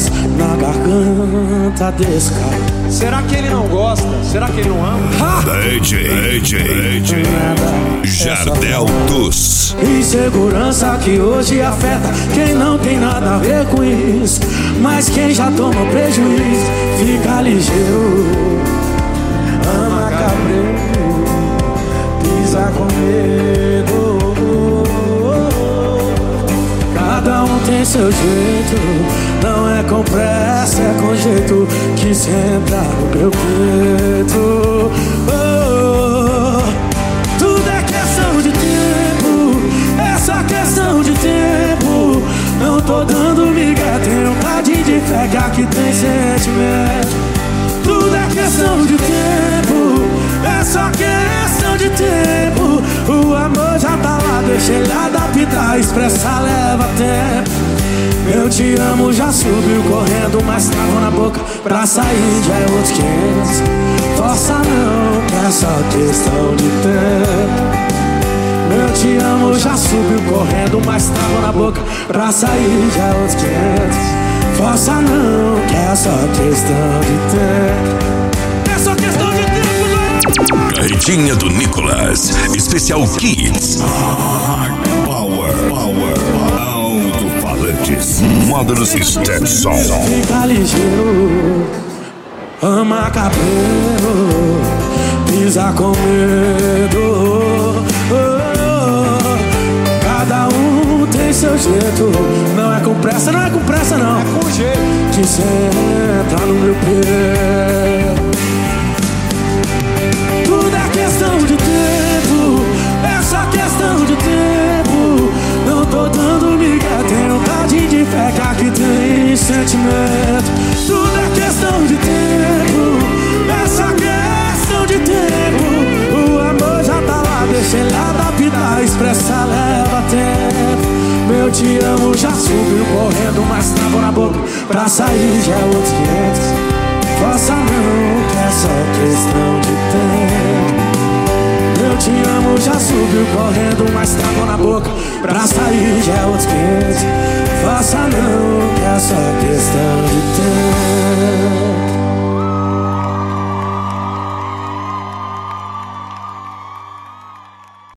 voz na garganta desse cara. Será que ele não gosta? Será que ele não ama? DJ Jardel dos. Insegurança que hoje afeta quem não tem nada a ver com isso. Mas quem já tomou prejuízo fica ligeiro. Ama cabreiro, pisa com medo. Cada um tem seu jeito, não é com pressa, é com jeito que senta no meu peito. Tudo é questão de tempo, é só questão de tempo. Não tô dando migué, tenho um cadinho de fé que aqui tem sentimento. Tudo é questão de tempo, é só questão de tempo. O amor já tá lá, deixa ele adaptar, expressar leva tempo. Eu te amo já subiu correndo, mas tava na boca pra sair já é outros 500. Força não, que é só questão de tempo. Eu te amo já subiu correndo, mas tava na boca pra sair já é outros 500. Força não, que é só questão de tempo. É só questão de tempo, não. Carretinha do Nicolas, especial Kids. Power, alto-falantes, módulos Stetson. Fica ligeiro, ama cabelo, pisa com medo. Cada um tem seu jeito, não é com pressa, não é com pressa não. É com jeito. Que senta no meu pé. Tudo é questão de tempo, é só questão de tempo. Não tô dando migué, tenho um cadinho de fé que aqui tem sentimento. Tudo é questão de tempo, é só questão de tempo. O amor já tá lá, deixa ele adaptar, expressar leva tempo. Meu te amo já subiu correndo, mas tava na boca pra sair já é outros 500. Força não, que é só questão de tempo. Eu te amo já subiu correndo, mas tava na boca pra sair já é outros 500. Força não, que é só questão de tempo.